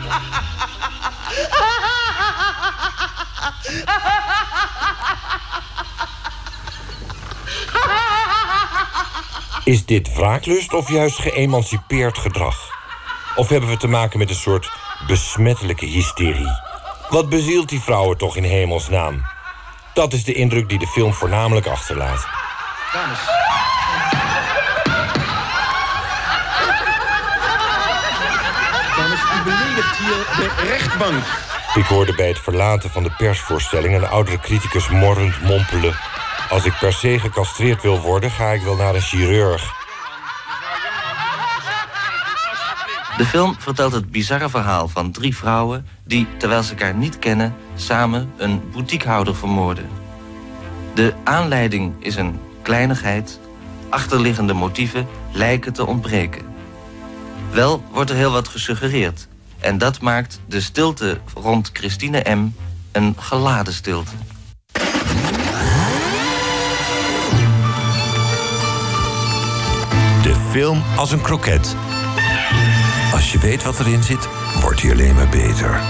Is dit wraaklust of juist geëmancipeerd gedrag? Of hebben we te maken met een soort besmettelijke hysterie? Wat bezielt die vrouwen toch in hemelsnaam? Dat is de indruk die de film voornamelijk achterlaat. Dames. Dames, u beledigt hier de rechtbank. Ik hoorde bij het verlaten van de persvoorstelling een oudere criticus morrend mompelen: als ik per se gecastreerd wil worden, ga ik wel naar een chirurg. De film vertelt het bizarre verhaal van 3 vrouwen die, terwijl ze elkaar niet kennen, samen een boutiquehouder vermoorden. De aanleiding is een kleinigheid. Achterliggende motieven lijken te ontbreken. Wel wordt er heel wat gesuggereerd. En dat maakt de stilte rond Christine M. een geladen stilte. De film als een kroket. Als je weet wat erin zit, wordt hij alleen maar beter.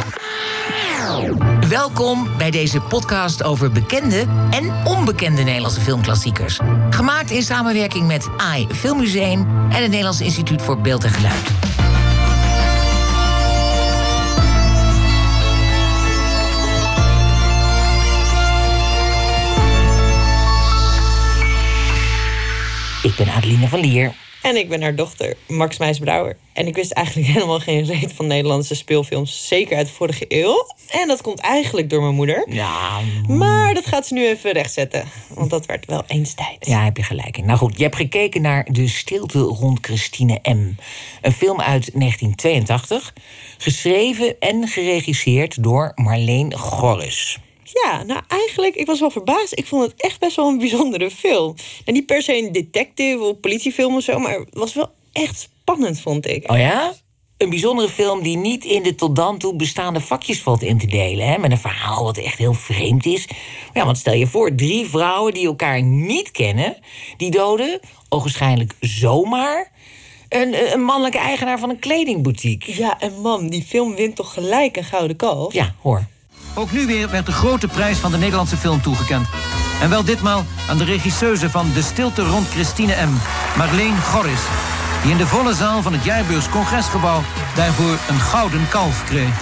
Welkom bij deze podcast over bekende en onbekende Nederlandse filmklassiekers. Gemaakt in samenwerking met AI Filmmuseum en het Nederlands Instituut voor Beeld en Geluid. Ik ben Adeline van Lier. En ik ben haar dochter, Max Meijs-Brouwer. En ik wist eigenlijk helemaal geen reet van Nederlandse speelfilms. Zeker uit de vorige eeuw. En dat komt eigenlijk door mijn moeder. Ja. Maar dat gaat ze nu even rechtzetten. Want dat werd wel eens tijd. Ja, heb je gelijk in. Nou goed, je hebt gekeken naar De stilte rond Christine M. Een film uit 1982. Geschreven en geregisseerd door Marleen Gorris. Ja, nou eigenlijk, ik was wel verbaasd. Ik vond het echt best wel een bijzondere film. En niet per se een detective of politiefilm of zo, maar het was wel echt spannend, vond ik. Oh ja? Een bijzondere film die niet in de tot dan toe bestaande vakjes valt in te delen. Hè? Met een verhaal wat echt heel vreemd is. Ja, want stel je voor, 3 vrouwen die elkaar niet kennen, die doden, ogenschijnlijk zomaar, een mannelijke eigenaar van een kledingboutique. Ja, en man, die film wint toch gelijk een gouden kalf? Ja, hoor. Ook nu weer werd de grote prijs van de Nederlandse film toegekend. En wel ditmaal aan de regisseuse van De stilte rond Christine M., Marleen Gorris, die in de volle zaal van het Jaarbeurs Congresgebouw daarvoor een gouden kalf kreeg.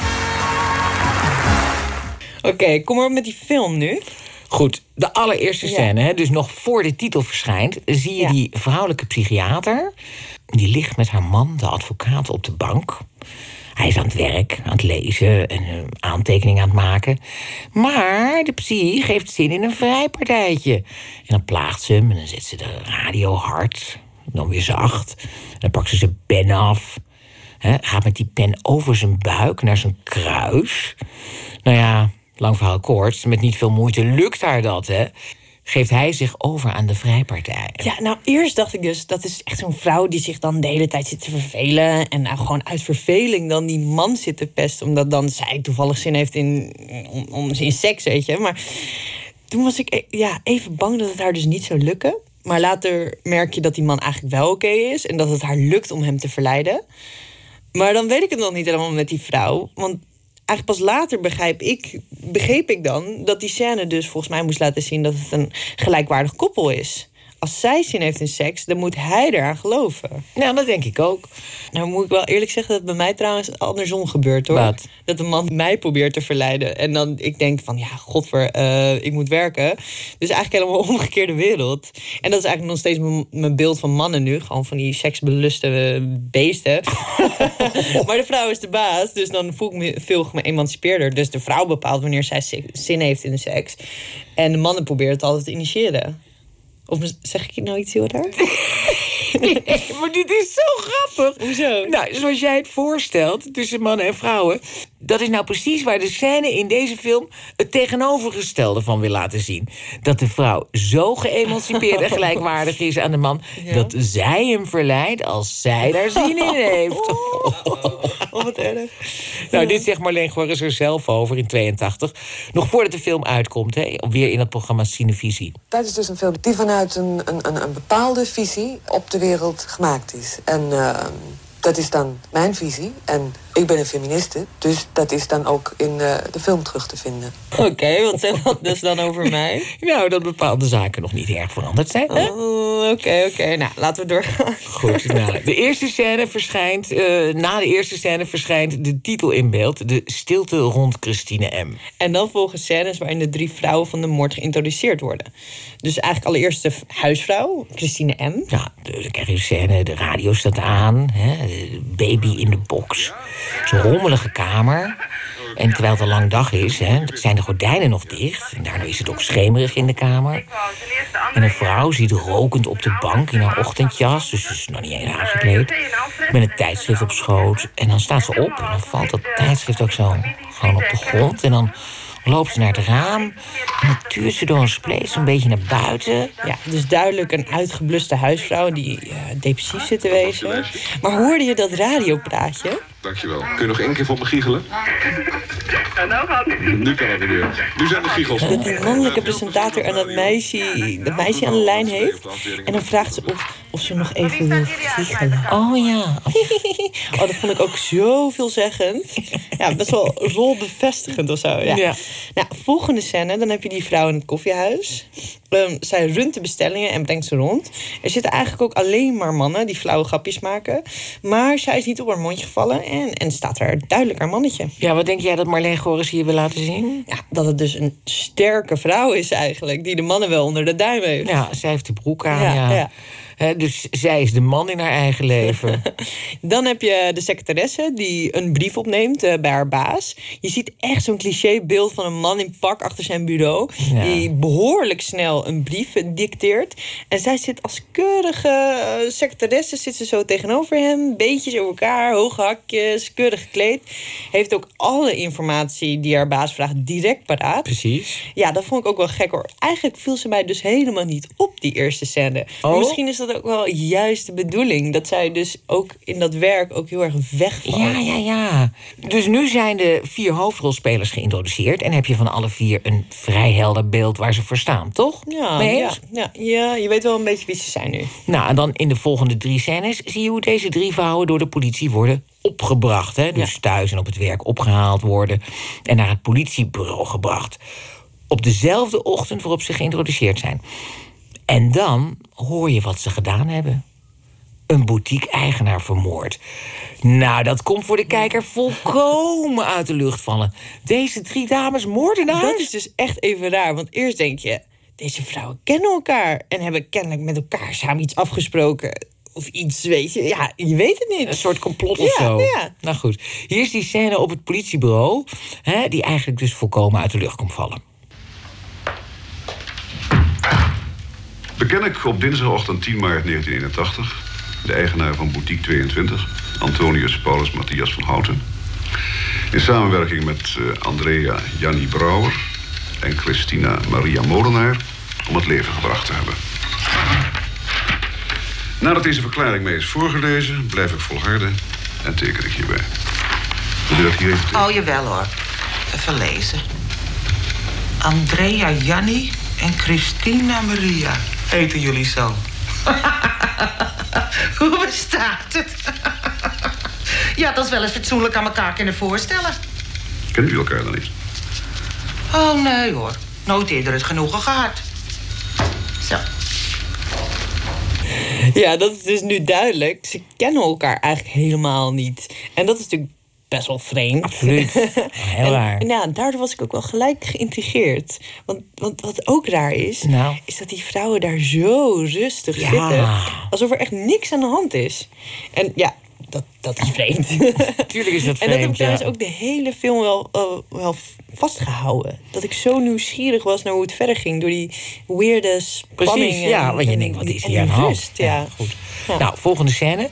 Oké, kom maar op met die film nu. Goed, de allereerste scène, hè, dus nog voor de titel verschijnt, zie je die vrouwelijke psychiater. Die ligt met haar man, de advocaat, op de bank. Hij is aan het werk, aan het lezen en aantekeningen aan het maken. Maar de psy geeft zin in een vrijpartijtje. En dan plaagt ze hem en dan zet ze de radio hard. Dan weer zacht. En dan pakt ze zijn pen af. Gaat met die pen over zijn buik naar zijn kruis. Nou ja, lang verhaal kort. Met niet veel moeite lukt haar dat, hè. Geeft hij zich over aan de vrijpartij. Ja, nou, eerst dacht ik dus, dat is echt zo'n vrouw die zich dan de hele tijd zit te vervelen. En nou gewoon uit verveling dan die man zit te pesten. Omdat dan zij toevallig zin heeft in seks, weet je. Maar toen was ik even bang dat het haar dus niet zou lukken. Maar later merk je dat die man eigenlijk wel oké is. En dat het haar lukt om hem te verleiden. Maar dan weet ik het nog niet helemaal met die vrouw. Want eigenlijk pas later begreep ik dan dat die scène dus volgens mij moest laten zien dat het een gelijkwaardig koppel is. Als zij zin heeft in seks, dan moet hij eraan geloven. Nou, dat denk ik ook. Nou moet ik wel eerlijk zeggen dat bij mij trouwens andersom gebeurt, hoor. Wat? Dat de man mij probeert te verleiden. En dan ik denk van, ja, godver, ik moet werken. Dus eigenlijk helemaal omgekeerde wereld. En dat is eigenlijk nog steeds mijn beeld van mannen nu. Gewoon van die seksbeluste beesten. Maar de vrouw is de baas, dus dan voel ik me veel geëmancipeerder. Dus de vrouw bepaalt wanneer zij zin heeft in de seks. En de mannen proberen het altijd te initiëren. Of zeg ik nou iets heel raar? Nee, maar dit is zo grappig. Hoezo? Nou, zoals jij het voorstelt, tussen mannen en vrouwen, dat is nou precies waar de scène in deze film het tegenovergestelde van wil laten zien. Dat de vrouw zo geëmancipeerd en gelijkwaardig is aan de man, dat zij hem verleidt als zij daar zin in heeft. Wat erg. Nou, dit zegt Marleen Gorris er zelf over in 82. Nog voordat de film uitkomt, hè, weer in het programma Cinevisie. Dat is dus een film die vanuit een bepaalde visie op de wereld gemaakt is. En dat is dan mijn visie. En Ik ben een feministe, dus dat is dan ook in de film terug te vinden. Oké, wat zegt dat dus dan over mij? Nou, dat bepaalde zaken nog niet erg veranderd zijn, hè? Oké. Nou, laten we doorgaan. Goed, nou, de eerste scène verschijnt... na de eerste scène verschijnt de titel in beeld. De stilte rond Christine M. En dan volgen scènes waarin de 3 vrouwen van de moord geïntroduceerd worden. Dus eigenlijk allereerst de huisvrouw, Christine M. Ja, dan krijg je de scène, de radio staat aan. Hè, de baby in de box. Zo'n rommelige kamer. En terwijl het een lang dag is, hè, zijn de gordijnen nog dicht. En daardoor is het ook schemerig in de kamer. En een vrouw zit rokend op de bank in haar ochtendjas. Dus ze is nog niet eens aangekleed. Met een tijdschrift op schoot. En dan staat ze op en dan valt dat tijdschrift ook zo gewoon op de grond. En dan loopt ze naar het raam. En dan tuurt ze door een spleet een beetje naar buiten. Ja, dus duidelijk een uitgebluste huisvrouw die depressief zit te wezen. Maar hoorde je dat radiopraatje? Dankjewel. Kun je nog 1 keer voor me giechelen? Nu kan het weer. Nu zijn de giechels. Dat die mannelijke presentator en dat meisje aan de lijn heeft. En dan vraagt ze of ze nog even wil giechelen. Oh ja. Oh, dat vond ik ook zo veelzeggend. Ja, best wel rolbevestigend of zo. Ja. Nou, volgende scène, dan heb je die vrouw in het koffiehuis. Zij runt de bestellingen en brengt ze rond. Er zitten eigenlijk ook alleen maar mannen die flauwe grapjes maken. Maar zij is niet op haar mondje gevallen en staat er duidelijk haar mannetje. Ja, wat denk jij dat Marleen Gorris hier wil laten zien? Ja, dat het dus een sterke vrouw is eigenlijk, die de mannen wel onder de duim heeft. Ja, zij heeft de broek aan, ja. Dus zij is de man in haar eigen leven. Dan heb je de secretaresse die een brief opneemt bij haar baas. Je ziet echt zo'n clichébeeld van een man in pak achter zijn bureau. Ja. Die behoorlijk snel een brief dicteert. En zij zit als keurige secretaresse zit ze zo tegenover hem. Beetjes over elkaar, hoge hakjes, keurig gekleed. Heeft ook alle informatie die haar baas vraagt direct paraat. Precies. Ja, dat vond ik ook wel gek hoor. Eigenlijk viel ze mij dus helemaal niet op, die eerste scène. Oh? Misschien is dat ook wel juist de bedoeling. Dat zij dus ook in dat werk ook heel erg wegvalt. Ja. Dus nu zijn de 4 hoofdrolspelers geïntroduceerd. En heb je van alle 4 een vrij helder beeld waar ze voor staan, toch? Ja, je weet wel een beetje wie ze zijn nu. Nou, en dan in de volgende 3 scènes zie je hoe deze 3 vrouwen door de politie worden opgebracht. Hè? Dus thuis en op het werk opgehaald worden en naar het politiebureau gebracht. Op dezelfde ochtend waarop ze geïntroduceerd zijn. En dan hoor je wat ze gedaan hebben. Een boutique-eigenaar vermoord. Nou, dat komt voor de kijker volkomen uit de lucht vallen. Deze 3 dames moordenaars? Dat is dus echt even raar, want eerst denk je, deze vrouwen kennen elkaar en hebben kennelijk met elkaar samen iets afgesproken. Of iets, weet je. Ja, je weet het niet. Een soort complot of zo. Ja. Nou goed, hier is die scène op het politiebureau, die eigenlijk dus volkomen uit de lucht komt vallen. Beken ik op dinsdagochtend 10 maart 1981... de eigenaar van Boutique 22, Antonius Paulus Matthias van Houten... in samenwerking met Andrea Jannie Brouwer en Christina Maria Molenaar... om het leven gebracht te hebben. Nadat deze verklaring mij is voorgelezen, blijf ik volharden en teken ik hierbij. Wil je dat hier even tekenen? Oh, jawel hoor. Even lezen. Andrea Jannie en Christina Maria. Heten jullie zo? Hoe bestaat het? Ja, dat is wel eens fatsoenlijk aan elkaar kunnen voorstellen. Kennen jullie elkaar dan niet? Oh, nee hoor. Nooit eerder het genoegen gehad. Zo. Ja, dat is dus nu duidelijk. Ze kennen elkaar eigenlijk helemaal niet. En dat is natuurlijk best wel vreemd. Absoluut. Heel raar. En daardoor was ik ook wel gelijk geïntrigeerd. Want wat ook raar is, is dat die vrouwen daar zo rustig zitten. Alsof er echt niks aan de hand is. En ja, dat is vreemd. Tuurlijk is dat vreemd, en dat heb ik trouwens ook de hele film wel vastgehouden. Dat ik zo nieuwsgierig was naar hoe het verder ging. Door die weirde spanning. Precies, want je denkt, wat is hier aan de hand? Ja, goed. Ja. Nou, volgende scène.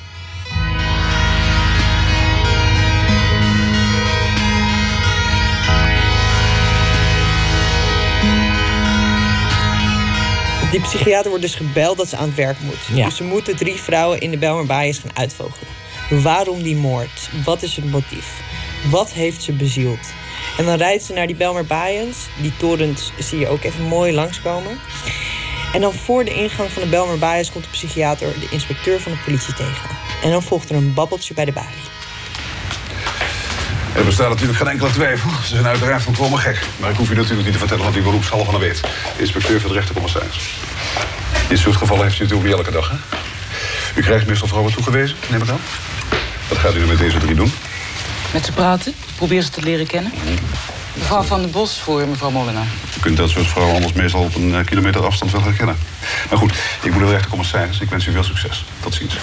Die psychiater wordt dus gebeld dat ze aan het werk moet. Ja. Dus ze moeten 3 vrouwen in de Bijlmer Baaiers gaan uitvogelen. Waarom die moord? Wat is het motief? Wat heeft ze bezield? En dan rijdt ze naar die Bijlmer Baaiers. Die torens zie je ook even mooi langskomen. En dan voor de ingang van de Bijlmer Baaiers komt de psychiater de inspecteur van de politie tegen. En dan volgt er een babbeltje bij de balie. Er bestaat natuurlijk geen enkele twijfel. Ze zijn uiteraard volkomen gek. Maar ik hoef u natuurlijk niet te vertellen wat u beroepshalve van weet. Inspecteur voor de rechtercommissaris. Dit soort gevallen heeft u natuurlijk niet elke dag, hè? U krijgt meestal vrouwen toegewezen, neem ik aan. Wat gaat u nu met deze 3 doen? Met ze praten, probeer ze te leren kennen. Mevrouw Van den Bos voor mevrouw Molenaar. U kunt dat soort vrouwen anders meestal op een kilometer afstand wel herkennen. Maar goed, ik moet naar de rechtercommissaris. Ik wens u veel succes. Tot ziens.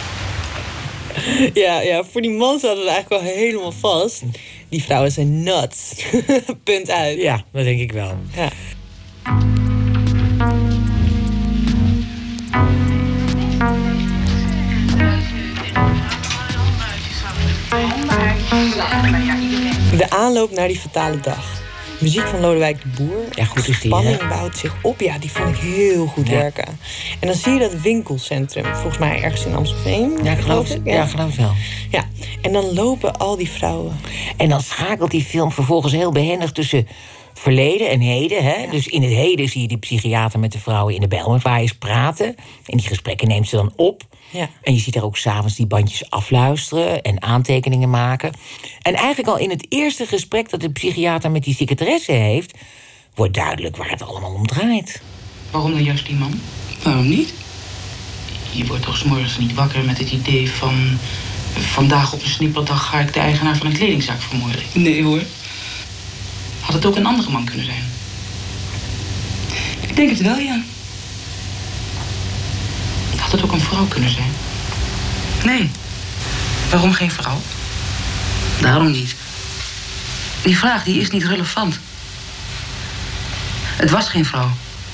Ja, voor die man staat het eigenlijk wel helemaal vast. Die vrouwen zijn nuts. Punt uit. Ja, dat denk ik wel. Ja. De aanloop naar die fatale dag. Muziek van Lodewijk de Boer. Ja, goed is die, spanning hè? bouwt zich op. Ja, die vond ik heel goed werken. En dan zie je dat winkelcentrum. Volgens mij ergens in Amstelveen. Ja, geloof het wel. Ja, en dan lopen al die vrouwen. En dan schakelt die film vervolgens heel behendig tussen verleden en heden. Hè? Ja. Dus in het heden zie je die psychiater met de vrouwen in de Bijlmerwaaiers praten. En die gesprekken neemt ze dan op. Ja. En je ziet daar ook 's avonds die bandjes afluisteren en aantekeningen maken. En eigenlijk al in het eerste gesprek dat de psychiater met die secretaresse heeft, wordt duidelijk waar het allemaal om draait. Waarom dan juist die man? Waarom niet? Je wordt toch 's morgens niet wakker met het idee van... vandaag op een snipperdag ga ik de eigenaar van een kledingzaak vermoorden. Nee hoor. Had het ook een andere man kunnen zijn? Ik denk het wel, ja. Had het ook een vrouw kunnen zijn? Nee. Waarom geen vrouw? Daarom niet. Die vraag die is niet relevant. Het was geen vrouw.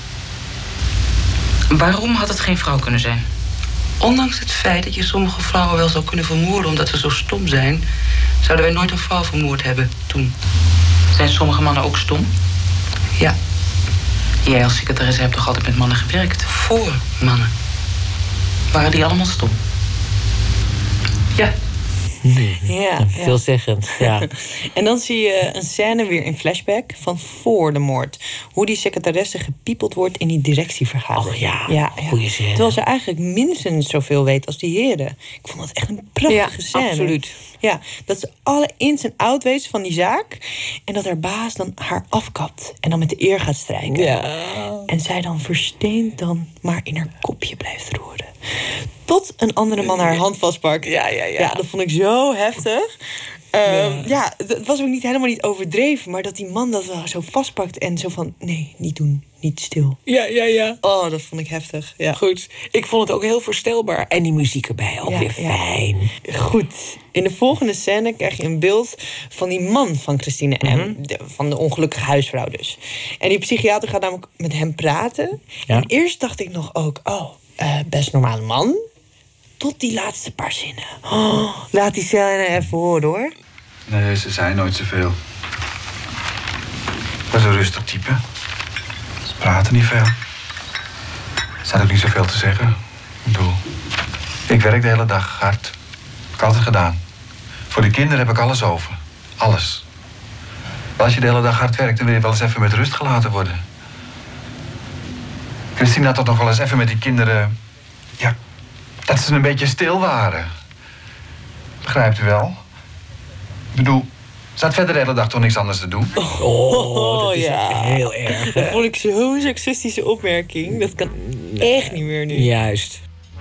Waarom had het geen vrouw kunnen zijn? Ondanks het feit dat je sommige vrouwen wel zou kunnen vermoorden omdat ze zo stom zijn, zouden wij nooit een vrouw vermoord hebben toen. Zijn sommige mannen ook stom? Ja. Jij als secretaresse hebt toch altijd met mannen gewerkt? Voor mannen. Waren die allemaal stom? Ja. Ja, veelzeggend. Ja. En dan zie je een scène weer in flashback van voor de moord. Hoe die secretaresse gepiepeld wordt in die directievergadering. Oh ja, goeie scène. Terwijl ze eigenlijk minstens zoveel weet als die heren. Ik vond dat echt een prachtige scène. Absoluut. Ja, dat ze alle ins en outs weet van die zaak. En dat haar baas dan haar afkapt. En dan met de eer gaat strijken. Ja. En zij dan versteend dan maar in haar kopje blijft roeren. Tot een andere man haar hand vastpakt. Ja, dat vond ik zo heftig. Ja, het was ook helemaal niet overdreven. Maar dat die man dat zo vastpakt en zo van... nee, niet doen, niet stil. Ja. Oh, dat vond ik heftig. Ja. Goed, ik vond het ook heel voorstelbaar. En die muziek erbij, ook weer fijn. Goed. In de volgende scène krijg je een beeld van die man van Christine M. Van de ongelukkige huisvrouw dus. En die psychiater gaat namelijk met hem praten. Ja. En eerst dacht ik nog ook... best normale man. Tot die laatste paar zinnen. Oh, laat die scène even horen, hoor. Nee, ze zei nooit zoveel. Dat is een rustig type. Ze praten niet veel. Ze had ook niet zoveel te zeggen. Ik bedoel, ik werk de hele dag hard. Heb ik altijd gedaan. Voor de kinderen heb ik alles over. Alles. Maar als je de hele dag hard werkt, dan wil je wel eens even met rust gelaten worden. Christine had toch nog wel eens even met die kinderen... ja, dat ze een beetje stil waren. Begrijpt u wel? Ik bedoel, ze had verder de hele dag toch niks anders te doen? Oh, dat is heel erg. Dat vond ik zo'n seksistische opmerking. Dat kan echt niet meer nu. Juist.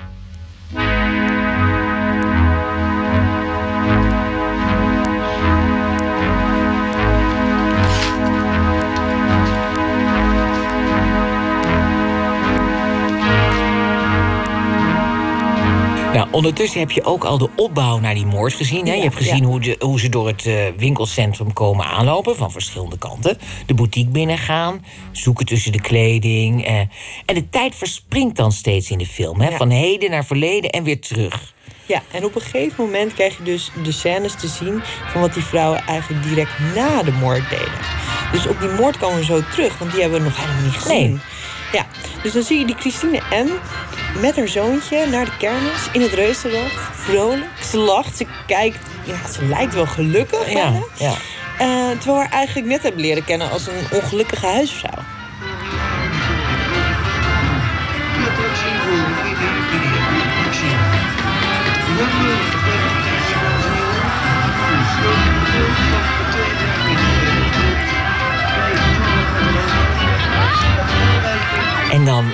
Nou, ondertussen heb je ook al de opbouw naar die moord gezien. Hè? Je hebt gezien hoe ze door het winkelcentrum komen aanlopen... van verschillende kanten. De boutique binnengaan, zoeken tussen de kleding. En de tijd verspringt dan steeds in de film. Hè? Van heden naar verleden en weer terug. Ja, en op een gegeven moment krijg je dus de scènes te zien... van wat die vrouwen eigenlijk direct na de moord deden. Dus op die moord komen we zo terug, want die hebben we nog helemaal niet gezien. Nee. Ja, dus dan zie je die Christine M. met haar zoontje naar de kermis in het restaurant. Vrolijk, ze lacht, ze kijkt, ze lijkt wel gelukkig. Ja. Terwijl we haar eigenlijk net hebben leren kennen als een ongelukkige huisvrouw.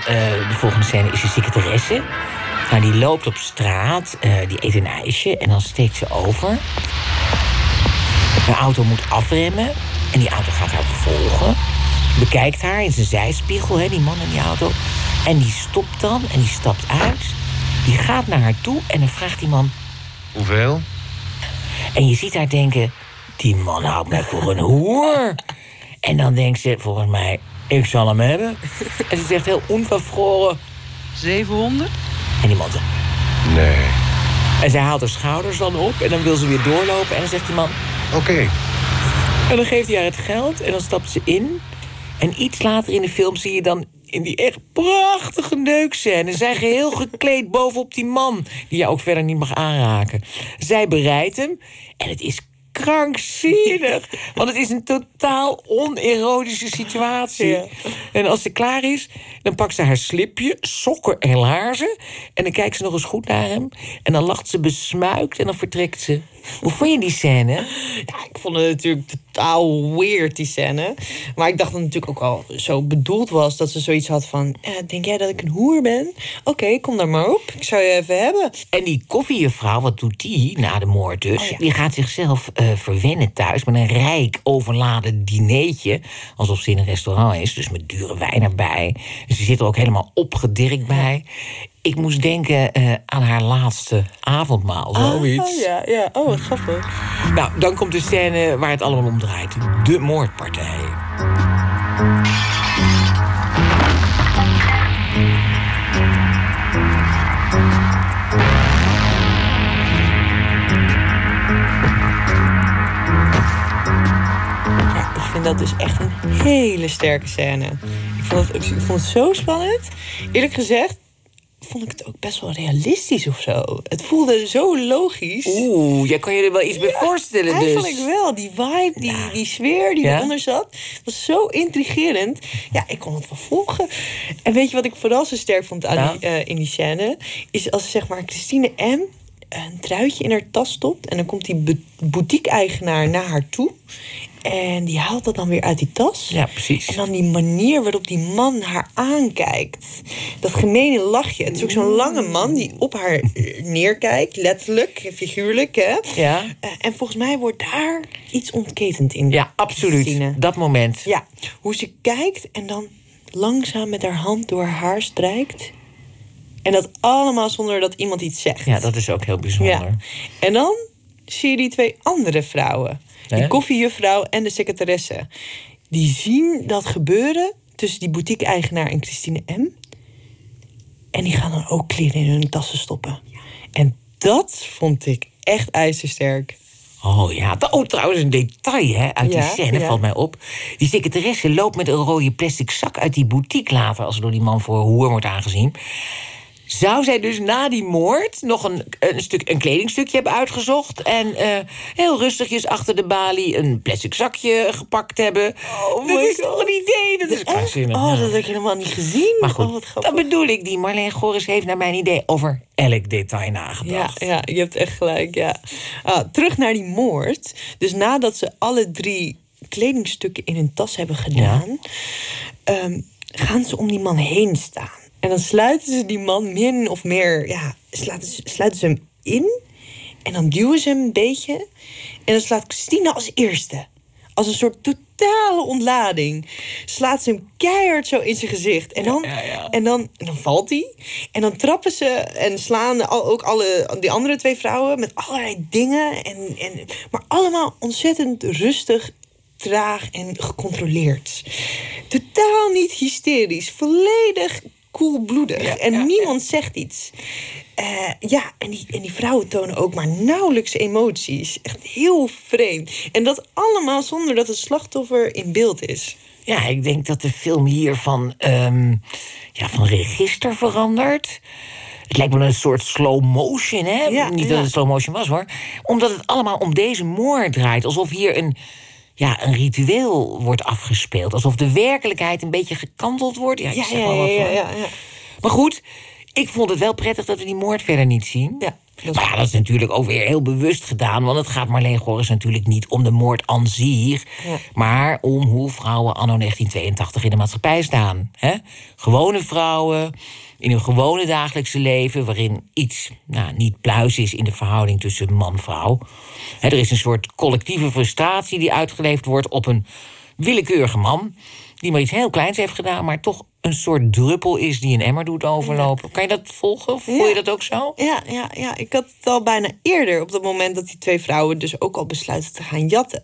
de volgende scène is een secretaresse. Nou, die loopt op straat, die eet een ijsje en dan steekt ze over. De auto moet afremmen en die auto gaat haar volgen. Bekijkt haar in zijn zijspiegel, die man in die auto. En die stopt dan en die stapt uit. Die gaat naar haar toe en dan vraagt die man... Hoeveel? En je ziet haar denken... Die man houdt mij voor een hoer. En dan denkt ze, volgens mij... Ik zal hem hebben. En ze zegt heel onvervroren... 700? En die man zegt... Nee. En zij haalt haar schouders dan op en dan wil ze weer doorlopen. En dan zegt die man... Oké. En dan geeft hij haar het geld en dan stapt ze in. En iets later in de film zie je dan in die echt prachtige neukscène... zij geheel gekleed bovenop die man... die je ook verder niet mag aanraken. Zij bereidt hem en het is krankzinnig. Want het is een totaal onerotische situatie. Ja. En als ze klaar is, dan pakt ze haar slipje, sokken en laarzen... en dan kijkt ze nog eens goed naar hem... en dan lacht ze besmuikt en dan vertrekt ze. Hoe vond je die scène? Ja, ik vond het natuurlijk totaal weird, die scène. Maar ik dacht dat het natuurlijk ook al zo bedoeld was... dat ze zoiets had van... denk jij dat ik een hoer ben? Oké, kom daar maar op. Ik zou je even hebben. En die koffiejuffrouw, wat doet die na de moord dus? Oh ja. Die gaat zichzelf verwennen thuis met een rijk overladen dineetje. Alsof ze in een restaurant is, dus met dure wijn erbij. Dus ze zit er ook helemaal opgedirkt bij. Ik moest denken aan haar laatste avondmaal, zoiets. Ja. Oh, wat grappig. Nou, dan komt de scène waar het allemaal om draait. De moordpartij. Ja, ik vind dat dus echt een hele sterke scène. Ik vond het zo spannend. Eerlijk gezegd vond ik het ook best wel realistisch of zo. Het voelde zo logisch. Oeh, jij kan je er wel iets bij voorstellen dus. Eigenlijk wel. Die vibe, die sfeer die eronder zat, was zo intrigerend. Ja, ik kon het wel volgen. En weet je wat ik vooral zo sterk vond aan in die scène? Is als zeg maar Christine M. een truitje in haar tas stopt... en dan komt die boutique-eigenaar naar haar toe... en die haalt dat dan weer uit die tas. Ja, precies. En dan die manier waarop die man haar aankijkt. Dat gemene lachje. Het is ook zo'n lange man die op haar neerkijkt. Letterlijk, figuurlijk, hè? Ja. En volgens mij wordt daar iets ontketend in. Ja, absoluut. Christine. Dat moment. Ja, hoe ze kijkt en dan langzaam met haar hand door haar haar strijkt... En dat allemaal zonder dat iemand iets zegt. Ja, dat is ook heel bijzonder. Ja. En dan zie je die twee andere vrouwen. Die koffiejuffrouw en de secretaresse. Die zien dat gebeuren tussen die boutique-eigenaar en Christine M. En die gaan dan ook kleren in hun tassen stoppen. En dat vond ik echt ijzersterk. Oh ja, trouwens een detail uit die scène valt mij op. Die secretaresse loopt met een rode plastic zak uit die boutique later... als ze door die man voor hoer wordt aangezien. Zou zij dus na die moord nog een kledingstukje hebben uitgezocht... en heel rustigjes achter de balie een plastic zakje gepakt hebben? Oh, dat is toch een idee? Dat is krankzinnig. Oh, dat heb ik helemaal niet gezien. Maar goed, dat bedoel ik. Die Marleen Gorris heeft naar mijn idee over elk detail nagedacht. Ja, je hebt echt gelijk, ja. Terug naar die moord. Dus nadat ze alle 3 kledingstukken in hun tas hebben gedaan... gaan ze om die man heen staan. En dan sluiten ze die man min of meer... sluiten ze hem in. En dan duwen ze hem een beetje. En dan slaat Christine als eerste. Als een soort totale ontlading. Slaat ze hem keihard zo in zijn gezicht. En dan valt hij. En dan trappen ze en slaan ook die andere 2 vrouwen... met allerlei dingen. Maar allemaal ontzettend rustig, traag en gecontroleerd. Totaal niet hysterisch. Volledig koelbloedig. En niemand zegt iets. En die vrouwen tonen ook maar nauwelijks emoties. Echt heel vreemd. En dat allemaal zonder dat het slachtoffer in beeld is. Ja, ik denk dat de film hier van register verandert. Het lijkt wel een soort slow motion, hè? Niet dat het slow motion was, hoor. Omdat het allemaal om deze moord draait. Alsof hier een ritueel wordt afgespeeld. Alsof de werkelijkheid een beetje gekanteld wordt. Ja. Maar goed, Ik vond het wel prettig dat we die moord verder niet zien. Ja. Maar dat is natuurlijk ook weer heel bewust gedaan. Want het gaat Marleen Gorris natuurlijk niet om de moord aan zich. Ja. Maar om hoe vrouwen anno 1982 in de maatschappij staan. Hè? Gewone vrouwen in hun gewone dagelijkse leven, waarin iets niet pluis is in de verhouding tussen man en vrouw. Er is een soort collectieve frustratie die uitgeleefd wordt op een willekeurige man die maar iets heel kleins heeft gedaan, maar toch een soort druppel is die een emmer doet overlopen. Ja. Kan je dat volgen? Of voel je dat ook zo? Ja, ik had het al bijna eerder op het moment dat die 2 vrouwen dus ook al besluiten te gaan jatten.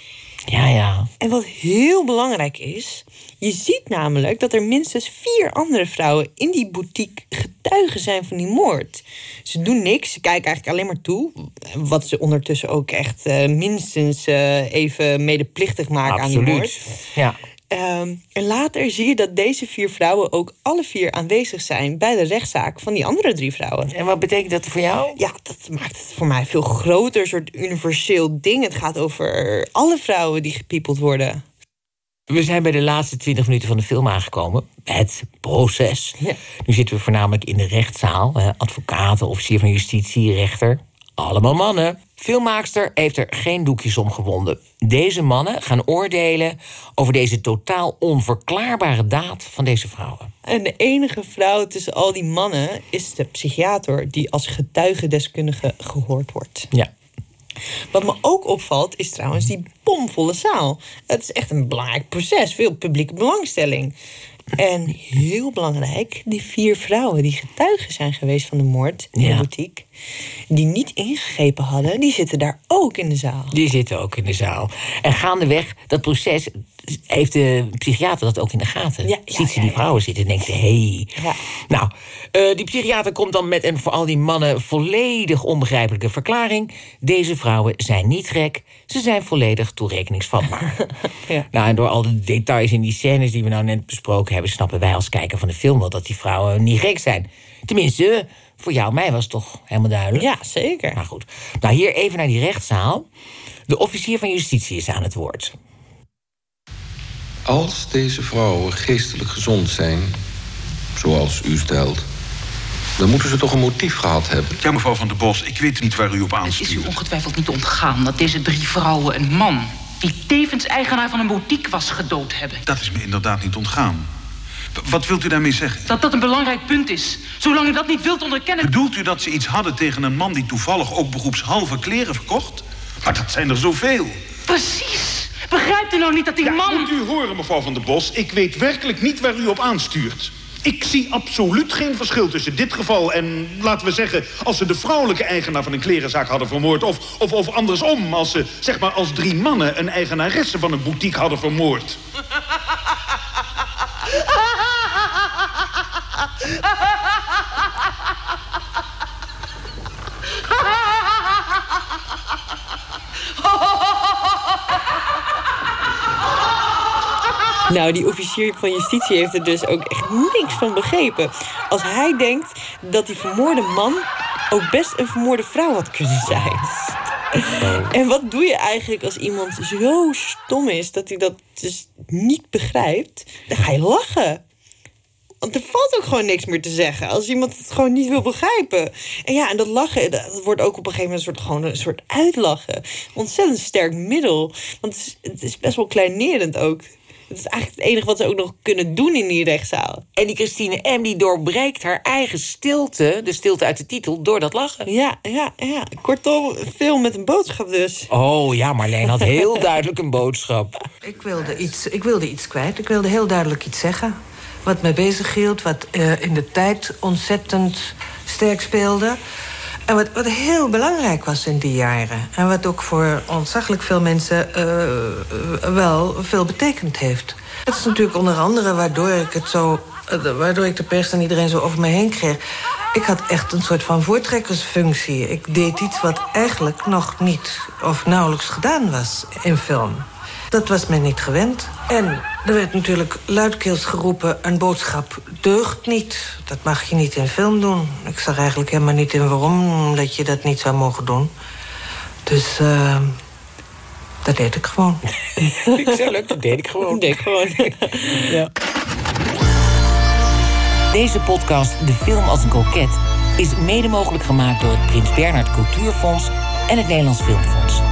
Ja. En wat heel belangrijk is, je ziet namelijk dat er minstens 4 andere vrouwen in die boutique getuigen zijn van die moord. Ze doen niks, ze kijken eigenlijk alleen maar toe. Wat ze ondertussen ook echt minstens even medeplichtig maken aan die moord. Ja. En later zie je dat deze 4 vrouwen ook alle 4 aanwezig zijn bij de rechtszaak van die andere 3 vrouwen. En wat betekent dat voor jou? Ja, dat maakt het voor mij veel groter, een soort universeel ding. Het gaat over alle vrouwen die gepiepeld worden. We zijn bij de laatste 20 minuten van de film aangekomen. Het proces. Ja. Nu zitten we voornamelijk in de rechtszaal. Advocaten, officier van justitie, rechter. Allemaal mannen. Filmmaakster heeft er geen doekjes om gewonden. Deze mannen gaan oordelen over deze totaal onverklaarbare daad van deze vrouwen. En de enige vrouw tussen al die mannen is de psychiater die als getuigendeskundige gehoord wordt. Ja. Wat me ook opvalt is trouwens die bomvolle zaal. Het is echt een belangrijk proces, veel publieke belangstelling. En heel belangrijk, die 4 vrouwen die getuigen zijn geweest van de moord in de boutique, die niet ingegrepen hadden, die zitten daar ook in de zaal. Die zitten ook in de zaal. En gaandeweg, dat proces, heeft de psychiater dat ook in de gaten. Ziet ze die vrouwen zitten en denkt ze, hé. Ja. Nou, die psychiater komt dan met een voor al die mannen volledig onbegrijpelijke verklaring. Deze vrouwen zijn niet gek, ze zijn volledig toerekeningsvatbaar. Ja. Nou, en door al de details in die scènes die we nou net besproken hebben, snappen wij als kijker van de film wel dat die vrouwen niet gek zijn. Tenminste, voor jou en mij was het toch helemaal duidelijk? Ja, zeker. Nou goed. Nou, hier even naar die rechtszaal. De officier van justitie is aan het woord. Als deze vrouwen geestelijk gezond zijn, zoals u stelt, dan moeten ze toch een motief gehad hebben? Ja, mevrouw Van der Bos, ik weet niet waar u op aanstuurt. Het is u ongetwijfeld niet ontgaan dat deze 3 vrouwen een man, die tevens eigenaar van een boutique was, gedood hebben. Dat is me inderdaad niet ontgaan. Wat wilt u daarmee zeggen? Dat een belangrijk punt is. Zolang u dat niet wilt onderkennen... Bedoelt u dat ze iets hadden tegen een man die toevallig ook beroepshalve kleren verkocht? Maar dat zijn er zoveel. Precies. Begrijpt u nou niet dat die man... Moet u horen, mevrouw Van der Bos. Ik weet werkelijk niet waar u op aanstuurt. Ik zie absoluut geen verschil tussen dit geval en, laten we zeggen, als ze de vrouwelijke eigenaar van een klerenzaak hadden vermoord. Of andersom, als ze, zeg maar, als 3 mannen een eigenaresse van een boutique hadden vermoord. Nou, die officier van justitie heeft er dus ook echt niks van begrepen. Als hij denkt dat die vermoorde man ook best een vermoorde vrouw had kunnen zijn. En wat doe je eigenlijk als iemand zo stom is dat hij dat dus niet begrijpt? Dan ga je lachen. Want er valt ook gewoon niks meer te zeggen als iemand het gewoon niet wil begrijpen. En ja, en dat lachen, dat wordt ook op een gegeven moment gewoon een soort uitlachen. Ontzettend sterk middel. Want het is best wel kleinerend ook. Het is eigenlijk het enige wat ze ook nog kunnen doen in die rechtszaal. En die Christine M. die doorbreekt haar eigen stilte, de stilte uit de titel, door dat lachen. Ja. Kortom, een film met een boodschap dus. Oh ja, Marleen had heel duidelijk een boodschap. Ik wilde iets kwijt. Ik wilde heel duidelijk iets zeggen. Wat mij bezighield, wat in de tijd ontzettend sterk speelde. En wat heel belangrijk was in die jaren. En wat ook voor ontzaglijk veel mensen wel veel betekend heeft. Dat is natuurlijk onder andere waardoor ik de pers en iedereen zo over me heen kreeg. Ik had echt een soort van voortrekkersfunctie. Ik deed iets wat eigenlijk nog niet of nauwelijks gedaan was in film. Dat was men niet gewend. En er werd natuurlijk luidkeels geroepen, een boodschap deugt niet. Dat mag je niet in film doen. Ik zag eigenlijk helemaal niet in waarom dat je dat niet zou mogen doen. Dus dat deed ik gewoon. Vind ik zo leuk, dat deed ik gewoon. Ja. Deze podcast De Film als een Kroket is mede mogelijk gemaakt door het Prins Bernhard Cultuurfonds en het Nederlands Filmfonds.